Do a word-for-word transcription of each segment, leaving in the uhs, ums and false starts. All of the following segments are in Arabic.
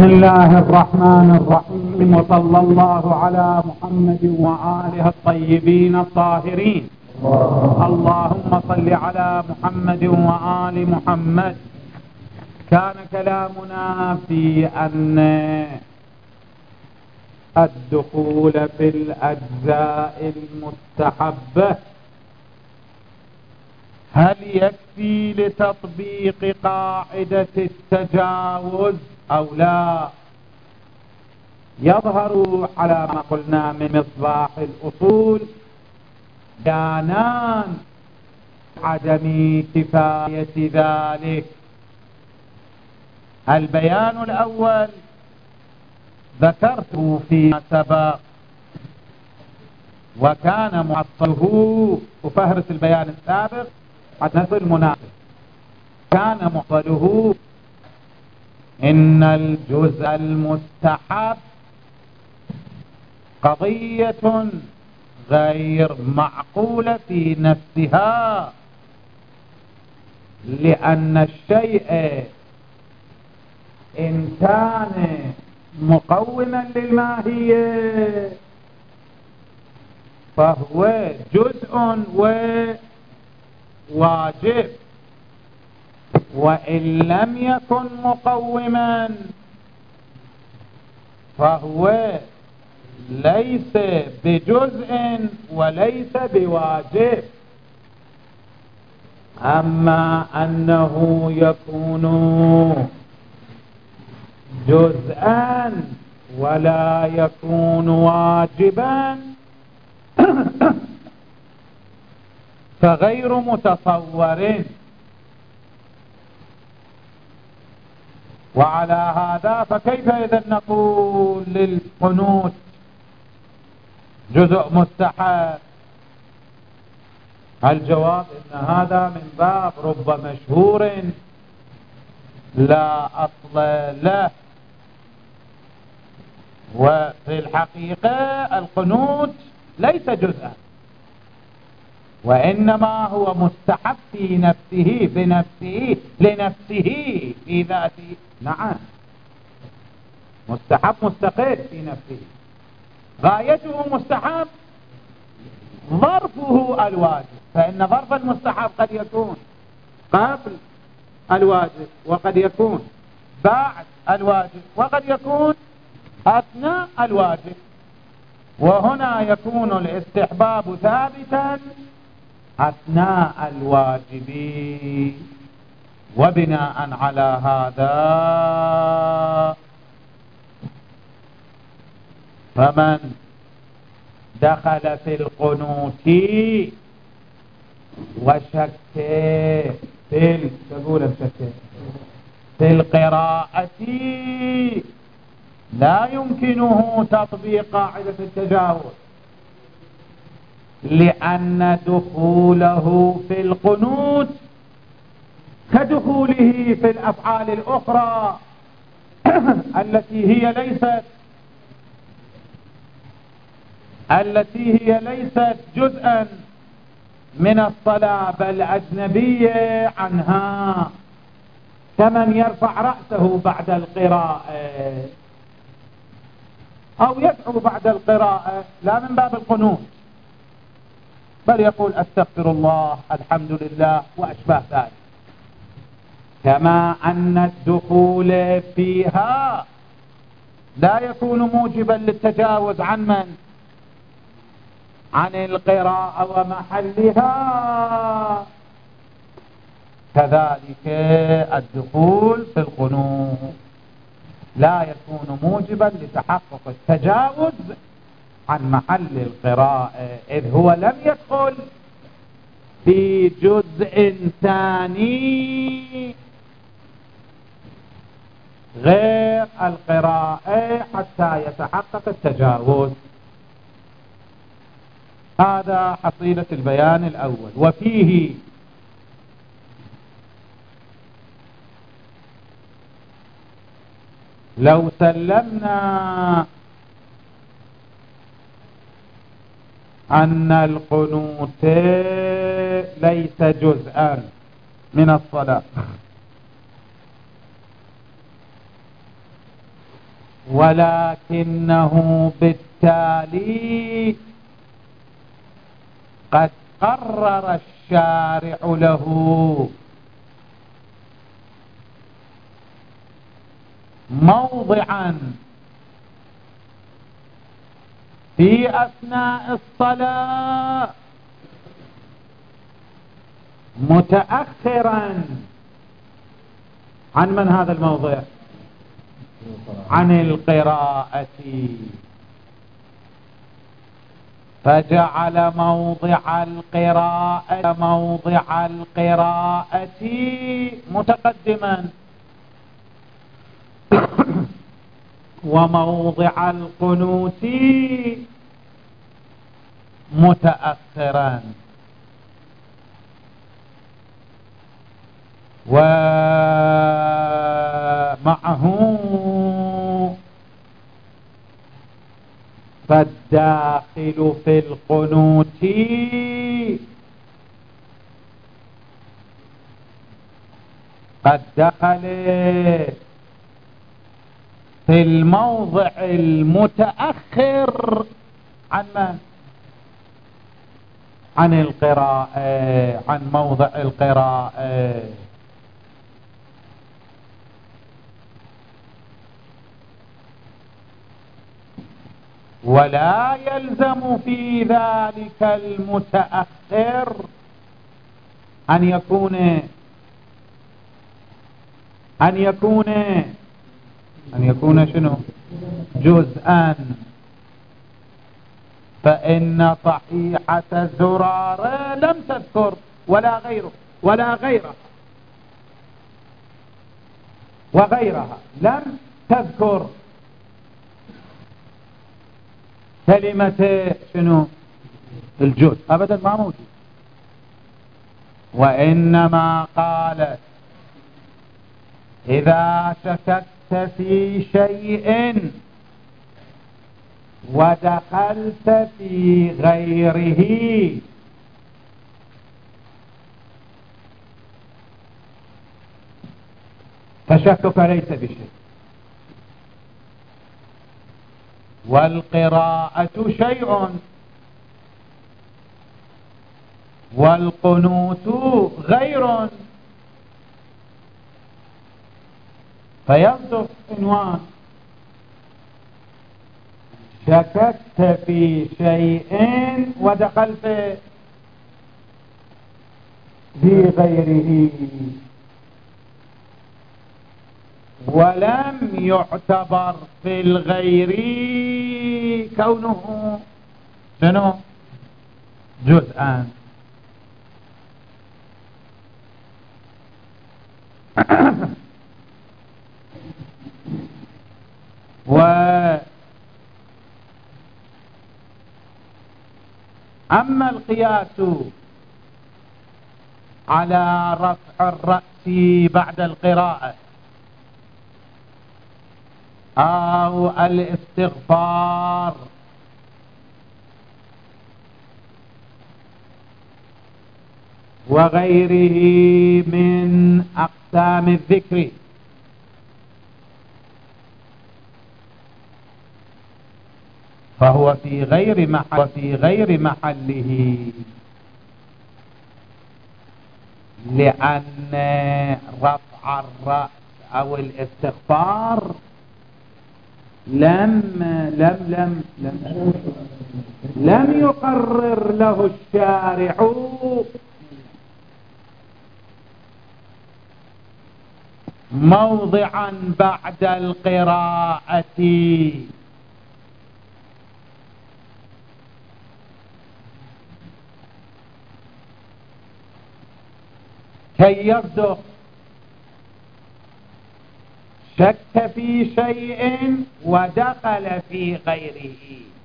الله الرحمن الرحيم، وصلى الله على محمد وآله الطيبين الطاهرين. اللهم صل على محمد وآل محمد. كان كلامنا في أن الدخول في الأجزاء المستحبة هل يكفي لتطبيق قاعدة التجاوز أو لا؟ يظهر على ما قلنا من مصباح الأصول بيانان عدم كفاية ذلك. البيان الأول ذكرته فيما سبق، وكان معطله وفهرس البيان السابق حتى نصل مناسب. كان معطله إن الجزء المستحب قضية غير معقولة في نفسها، لأن الشيء إن كان مقوما للماهية فهو جزء وواجب، وإن لم يكن مقوما فهو ليس بجزء وليس بواجب. أما أنه يكون جزءا ولا يكون واجبا فغير متصور. وعلى هذا فكيف إذا نقول للقنوت جزء مستحب؟ الجواب إن هذا من باب رب مشهور لا أصل له، وفي الحقيقة القنوت ليس جزءا، وإنما هو مستحب في نفسه بنفسه لنفسه في ذاته. نعم، مستحب مستقل في نفسه، غايته مستحب، ظرفه الواجب، فإن ظرف المستحب قد يكون قبل الواجب وقد يكون بعد الواجب وقد يكون أثناء الواجب. وهنا يكون الاستحباب ثابتا أثناء الواجب. وبناء على هذا فمن دخل في القنوت وشك في تقول الشك في القراءة لا يمكنه تطبيق قاعدة التجاوز، لأن دخوله في القنوت كدخوله في الأفعال الأخرى التي هي ليست التي هي ليست جزءا من الصلاة بل أجنبية عنها، كمن يرفع رأسه بعد القراءة أو يدعو بعد القراءة لا من باب القنوت، بل يقول أستغفر الله الحمد لله وأشبه ذلك. كما أن الدخول فيها لا يكون موجبا للتجاوز عن من؟ عن القراءة ومحلها. كذلك الدخول في القنوت لا يكون موجبا لتحقق التجاوز عن محل القراءة، إذ هو لم يدخل في جزء ثاني غير القراءة حتى يتحقق التجاوز. هذا حصيلة البيان الأول. وفيه لو سلمنا أن القنوت ليس جزءا من الصلاة ولكنه بالتالي قد قرر الشارع له موضعا في أثناء الصلاة متأخرا عن من هذا الموضع؟ عن القراءة، فجعل موضع القراءة موضع القراءة متقدما وموضع القنوت متأخرا. ومعه فالداخل في القنوت قد دخل في الموضع المتأخر عن من؟ عن القراءة، عن موضع القراءة. ولا يلزم في ذلك المتأخر أن يكون أن يكون أن يكون شنو؟ جزءا، فإن صحيحة الزرارة لم تذكر ولا غيره ولا غيره وغيرها لم تذكر كلمة شنو؟ الجزء، أبدا ما موجود. وإنما قالت إذا شككت في شيء ودخلت في غيره فشكك ليس بشيء، والقراءة شيء والقنوت غير، فيصدق عنوان شككت في شيء ودخلت في غيره، ولم يعتبر في الغير كونه شنو؟ جزءا. وأما القياس على رفع الرأس بعد القراءة أو الاستغفار وغيره من أقسام الذكر فهو في غير محل في غير محله، لأن رفع الرأس أو الاستغفار لم لم لم لم, لم يقرر له الشارع موضعا بعد القراءة، كي يصدق شك في شيء ودخل في غيره.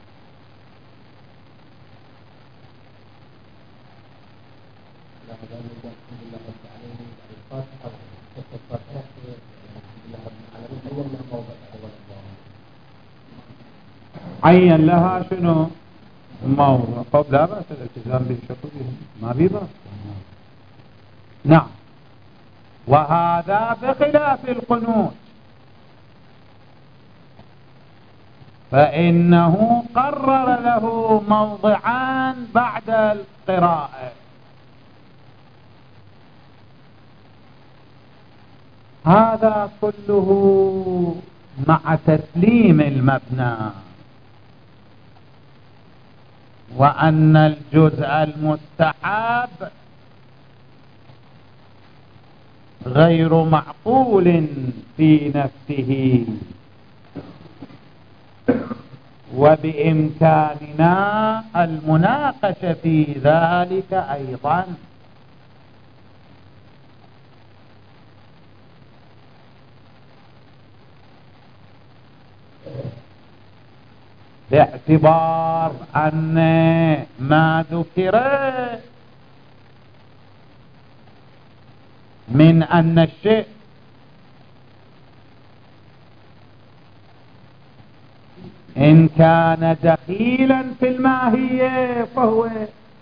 عين لها شنو؟ موضع. طب لا بأس الالتزام بالشكل ما في بأس. نعم. وهذا بخلاف القنوت، فإنه قرر له موضعان بعد القراءة. هذا كله مع تسليم المبنى، وأن الجزء المستحب غير معقول في نفسه، وبإمكاننا المناقشة في ذلك أيضا. باعتبار أن ما ذكر من أن الشيء إن كان دخيلا في الماهية فهو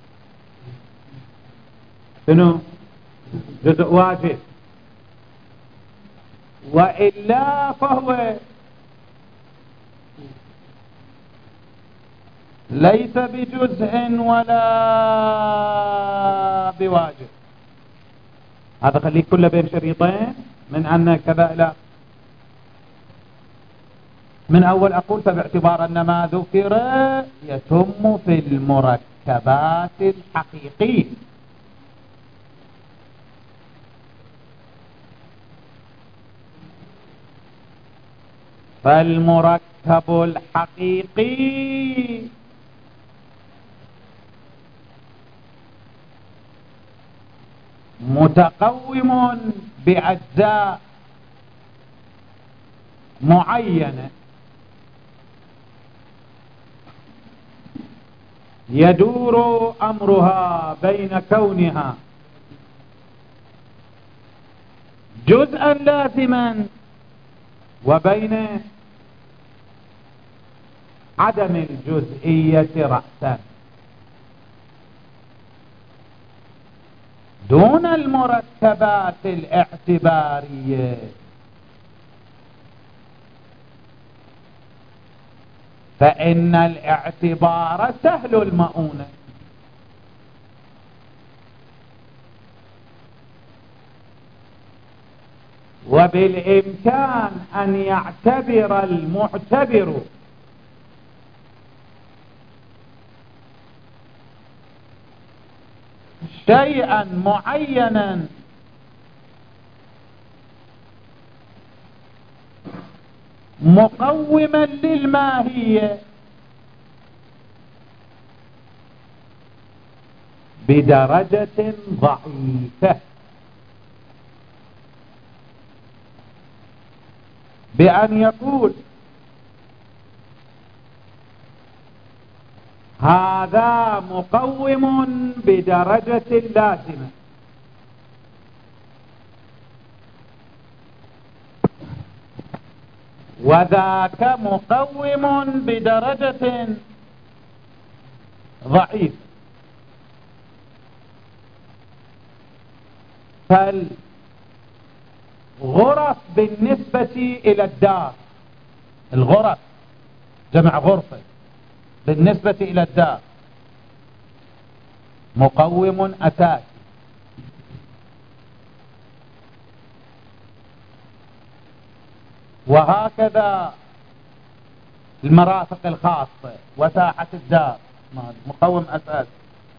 شنو؟ جزء واجب، وإلا فهو ليس بجزء ولا بواجب. هذا خليه كله بين شريطين من أن كذا إلى من أول أقول فباعتبار أن ما ذكر يتم في المركبات الحقيقية. فالمركب الحقيقي متقوم بأجزاء معينة يدور أمرها بين كونها جزءا لازما وبين عدم الجزئية رأسا، دون المركبات الاعتبارية. فإن الاعتبار سهل المؤونة، وبالإمكان أن يعتبر المعتبر شيئا معينا مقوما للماهية بدرجة ضعيفة، بأن يقول هذا مقوم بدرجة لازمة، وذاك مقوم بدرجة ضعيفة. فالغرف بالنسبة إلى الدار، الغرف جمع غرفة، بالنسبة إلى الدار مقوم أساسي، وهكذا المرافق الخاصة وساحة الدار مقوم أساسي.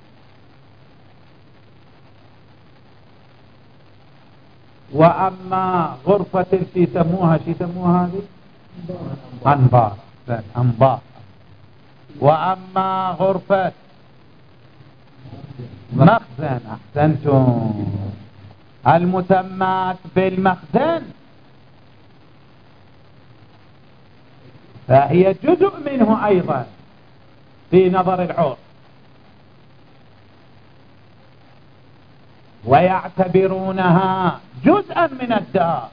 وأما غرفة شي يسموها شي يسموها هذه أنبار، أنبار. وأما غرفة مخزن، أحسنتم، المسمات بالمخزن فهي جزء منه أيضا في نظر العرف، ويعتبرونها جزءا من الدار،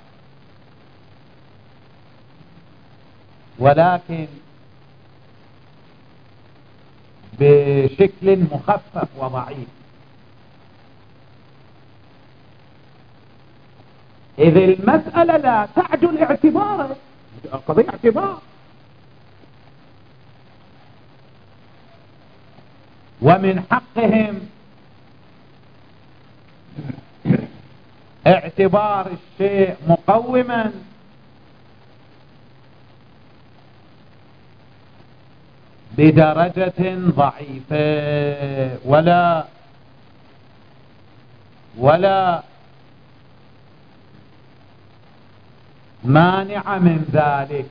ولكن بشكل مخفف وضعيف. إذ المسألة لا تعجل اعتباره، القضية اعتبار، ومن حقهم اعتبار الشيء مقوما بدرجة ضعيفة ولا ولا مانع من ذلك.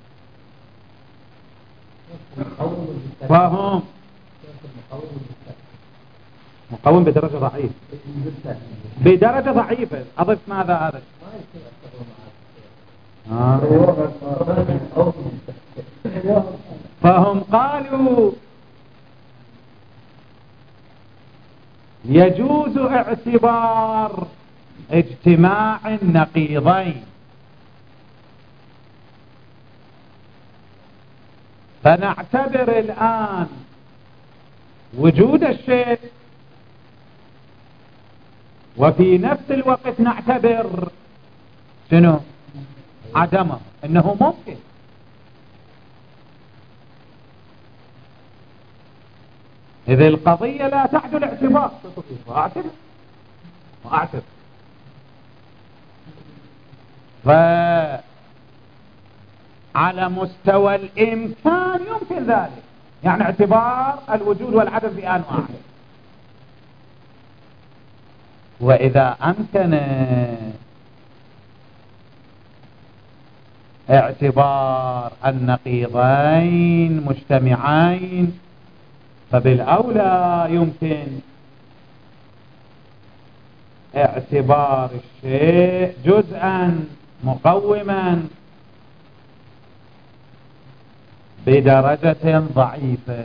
فهم مقوم بدرجة ضعيفة بدرجة ضعيفة أضف ماذا هذا آه. فهم قالوا يجوز اعتبار اجتماع النقيضين، فنعتبر الآن وجود الشيء وفي نفس الوقت نعتبر شنو عدمه، انه ممكن. إذا القضية لا تعدل اعتبار واعتبر واعتبر فعلى مستوى الإمكان يمكن ذلك، يعني اعتبار الوجود والعدم في آن واحد. وإذا أمكن اعتبار النقيضين مجتمعين فبالأولى يمكن اعتبار الشيء جزءا مقوما بدرجة ضعيفة.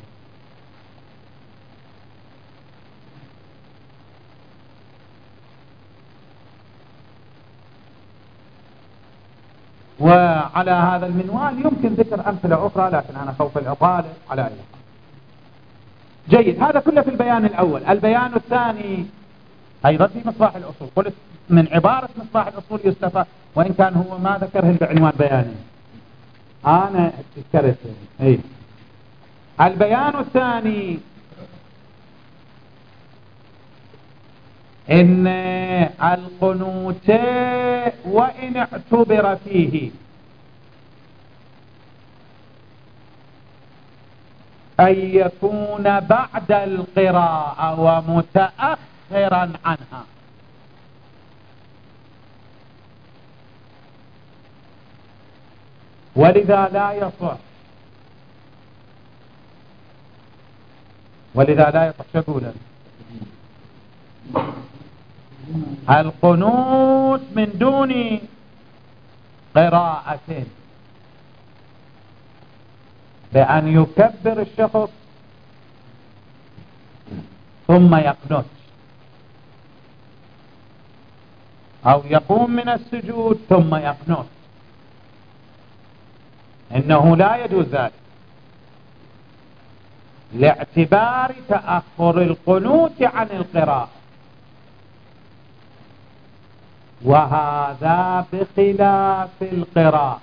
وعلى هذا المنوال يمكن ذكر أمثلة أخرى، لكن أنا خوف الإطالة على أي حال. جيد، هذا كله في البيان الأول. البيان الثاني أيضا في مصباح الأصول. قلت من عبارة مصباح الأصول يستفاد، وإن كان هو ما ذكره بعنوان بياني، أنا ذكرت. إيه. البيان الثاني إن القنوت وإن اعتبر فيه أن يكون بعد القراءة ومتأخرا عنها، ولذا لا يصح ولذا لا يصح شكولا القنوت من دون قراءة، بأن يكبر الشخص ثم يقنت أو يقوم من السجود ثم يقنت، إنه لا يجوز ذلك لاعتبار تأخر القنوت عن القراءة، وهذا بخلاف القراءة.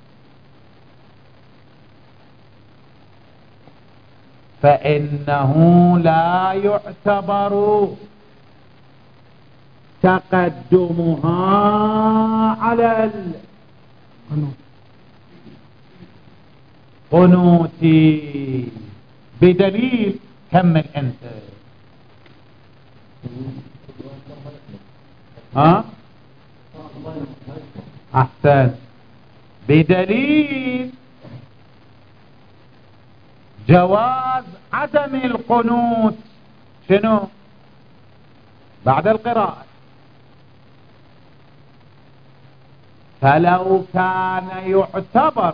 فإنه لا يعتبر تقدمها على القنوت بدليل. كمل أنت. ها أحسن. بدليل جواز عدم القنوت شنو بعد القراءة. فلو كان يعتبر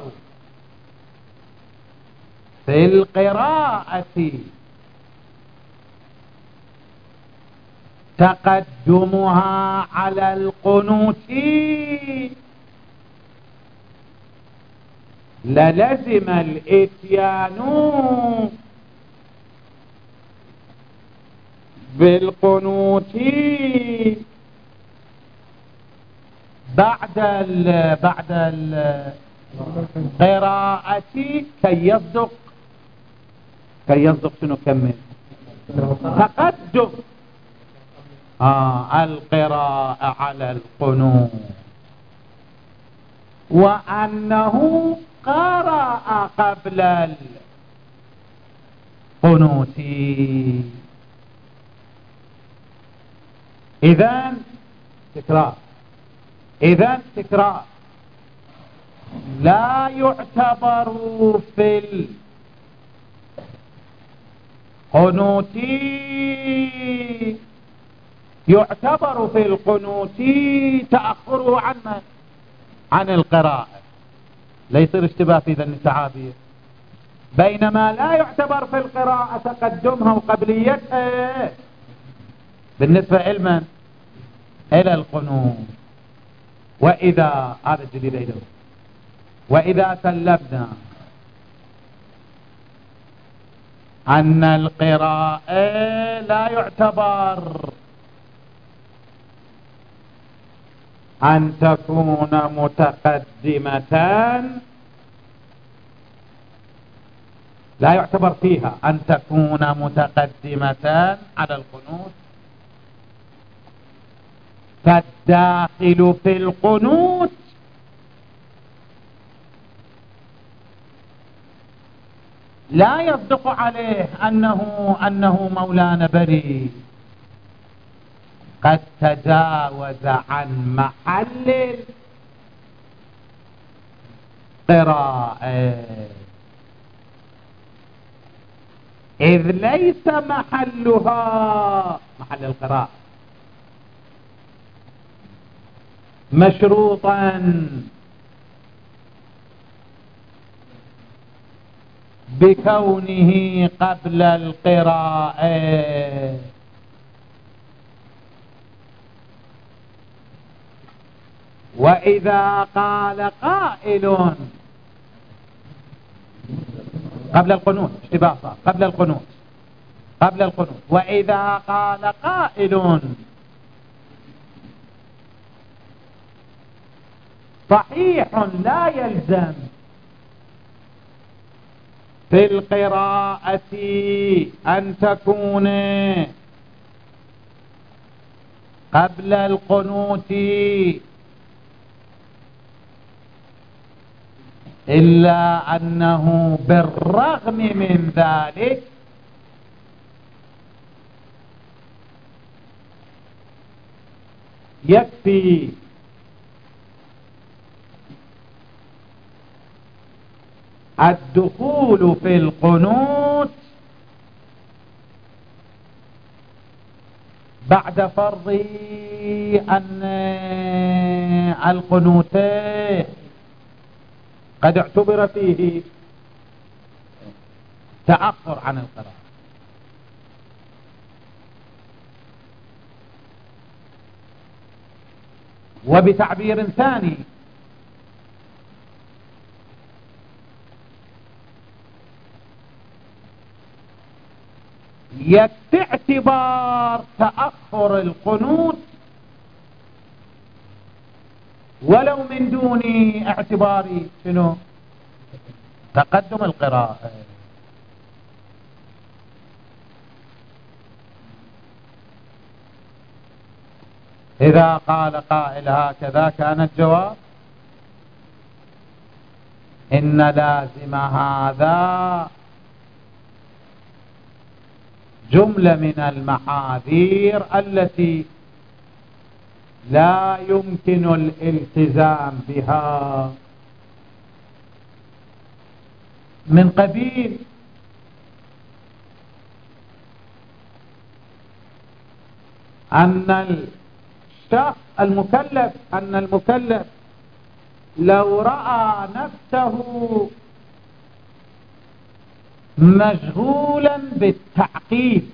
في القراءة تقدمها على القنوت للزم الاتيان بالقنوت بعد ال بعد القراءة كي يصدق كي يصدق شنو كمل تقدم آه القراءة على القنوت، وأنه قرأ قبل القنوت. إذن تكرار، إذن تكرار لا يعتبر في القنوت، يعتبر في القنوت تأخره عن عن القراءة، لا يصير اشتباه في ذن التعابير. بينما لا يعتبر في القراءة تقدمها وقبليتها بالنسبة علما إلى القنوت. وإذا هذا الجديد أيضا، وإذا سلمنا أن القراءة لا يعتبر أن تكون متقدمة، لا يعتبر فيها أن تكون متقدمة على القنوت، فالداخل في القنوت لا يصدق عليه أنه أنه مولانا بريء، قد تجاوز عن محل القراءة، إذ ليس محلها محل القراءة مشروطا بكونه قبل القراءة. وإذا قال قائل قبل القنوت، اشتباه صار قبل القنوت قبل القنوت وإذا قال قائل صحيح لا يلزم في القراءة أن تكون قبل القنوت، إلا أنه بالرغم من ذلك يكفي الدخول في القنوت بعد فرض أن القنوت قد اعتبر فيه تأخر عن القراءة. وبتعبير ثاني، يكفي اعتبار تأخر القنوت ولو من دون اعتبار شنو تقدم القراءة. إذا قال قائل هكذا كان الجواب إن لازم هذا جملة من المحاذير التي لا يمكن الالتزام بها، من قبيل أن الشخص المكلف أن المكلف لو رأى نفسه مشغولا بالتعقيد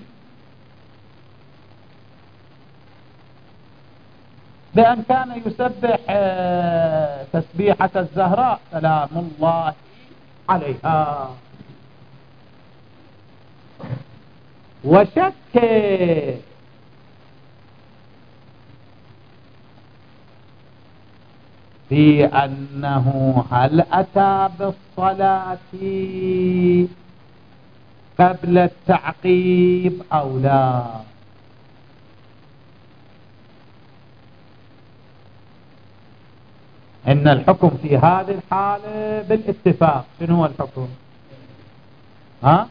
بأن كان يسبح تسبيحة الزهراء سلام الله عليها، وشك في أنه هل أتى بالصلاة قبل التعقيب أو لا؟ إن الحكم في هذه الحالة بالاتفاق. شنو هو الحكم؟ ها؟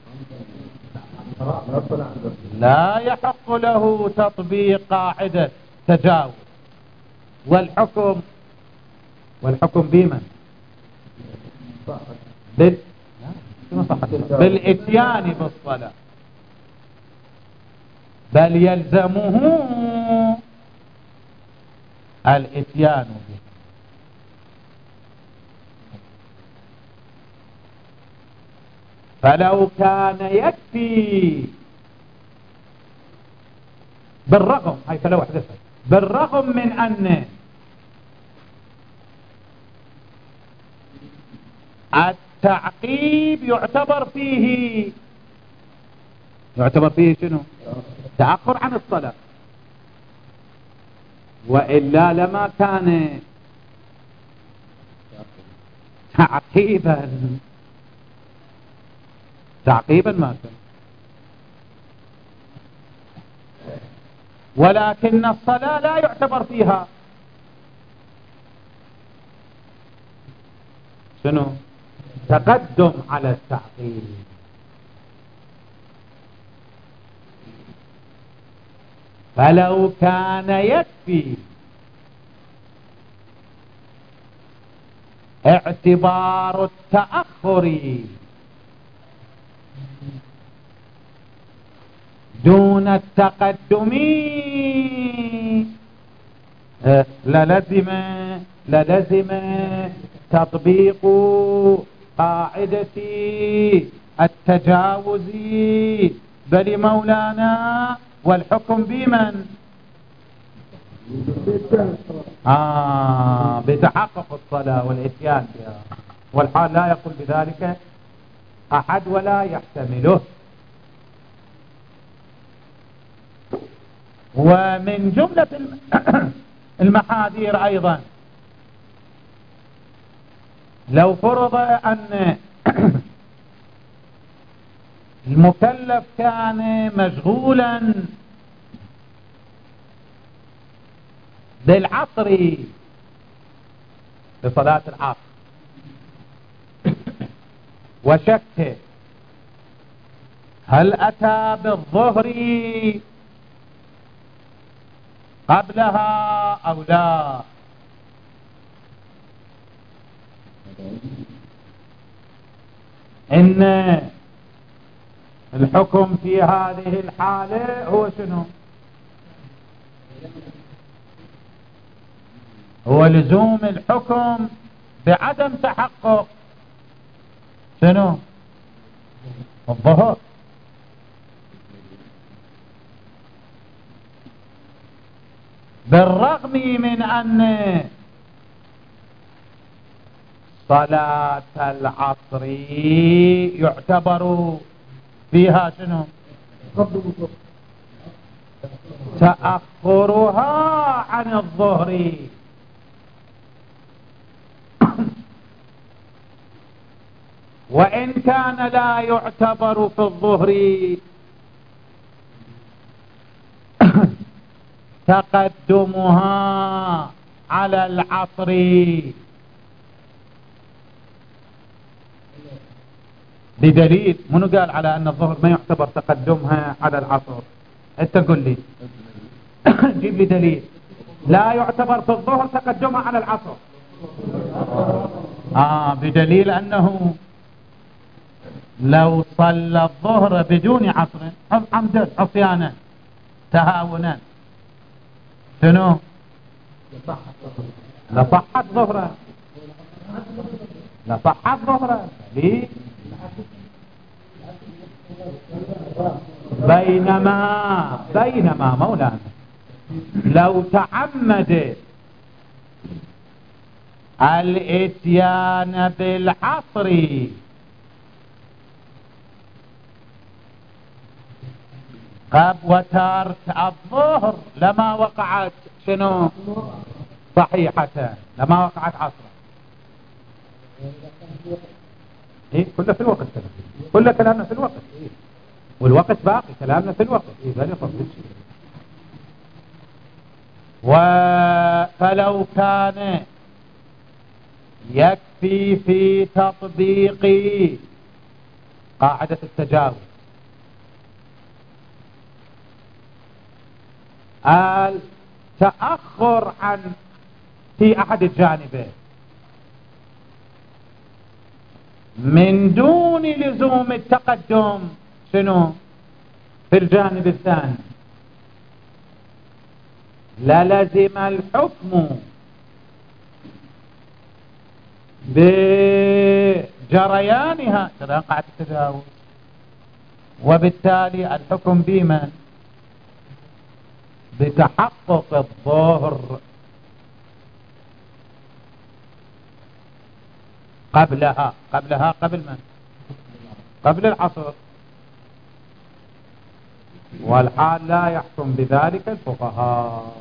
لا يحق له تطبيق قاعدة تجاوز. والحكم والحكم بمن؟ بال... بالاتيان بالصلاة، بل يلزمه الاتيان به. فلو كان يكفي بالرغم، هاي فلو احدثت، بالرغم من أن التعقيب يعتبر فيه يعتبر فيه شنو؟ تأخر عن الصلاة، وإلا لما كان تعقيبا تعقيبا ما كان. ولكن الصلاة لا يعتبر فيها شنو؟ تقدم على التعقيب. فلو كان يكفي اعتبار التأخر دون التقدم للزم للزم تطبيق قاعدة التجاوز بل مولانا. والحكم بمن؟ آه بتحقق الصلاة والإتيان بها، والحال لا يقول بذلك أحد ولا يحتمله. ومن جملة المحاذير أيضا لو فرض أن المكلف كان مشغولا بالعصر بصلاة العصر وشك هل أتى بالظهر قبلها أو لا، إن الحكم في هذه الحالة هو شنو؟ هو لزوم الحكم بعدم تحقق شنو؟ الظهر. بالرغم من أن صلاة العصر يعتبر فيها شنو؟ تأخرها عن الظهر، وإن كان لا يعتبر في الظهر تقدمها على العصر. بدليل منو قال على أن الظهر ما يعتبر تقدمها على العصر؟ انت قل لي جيب لي دليل لا يعتبر في الظهر تقدمها على العصر. آه بدليل أنه لو صلى الظهر بدون عصر عمدا عصيانا تهاونا شنو؟ لصحت ظهرا لصحت ظهرا ليه؟ بينما بينما مولانا لو تعمد الاتيان بالعصر قبل وترك الظهر لما وقعت شنو؟ صحيحة، لما وقعت عصرا. ايه كله في الوقت كله كله كلامنا في الوقت. والوقت باقي، كلامنا في الوقت. إيه بل يفضل شيء. و فلو كان يكفي في تطبيق قاعدة التجاوز التأخر عن في أحد الجانبين من دون لزوم التقدم شنو في الجانب الثاني، للزم الحكم بجريانها جريان قاعدة التجاوز، وبالتالي الحكم بمن؟ بتحقق الظهر قبلها. قبلها قبل من؟ قبل العصر. والحال لا يحكم بذلك الفقهاء.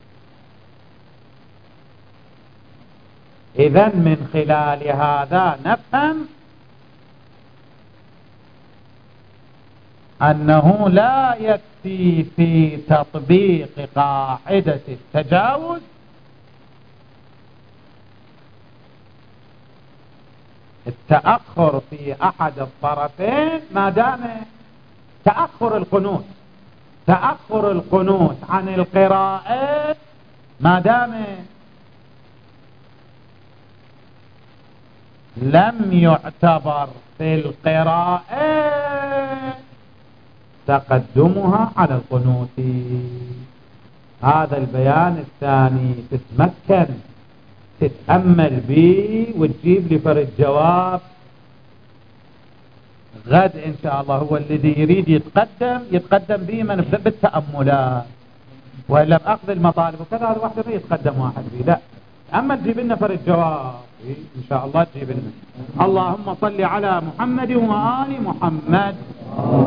إذن من خلال هذا نفهم أنه لا يكفي في تطبيق قاعدة التجاوز التأخر في أحد الطرفين ما دام تأخر القنوت تأخر القنوت عن القراءة ما دام لم يعتبر في القراءة تقدمها على القنوت. هذا البيان الثاني تتمكن تتأمل به وتجيب لي فرد جواب غد إن شاء الله. هو الذي يريد يتقدم يتقدم به من بالتأملات، وإلا بأخذ المطالب وكذا هذا واحد ما يتقدم واحد به، لا. أما تجيب لنا فرد جواب إن شاء الله تجيب لنا. اللهم صل على محمد وآل محمد.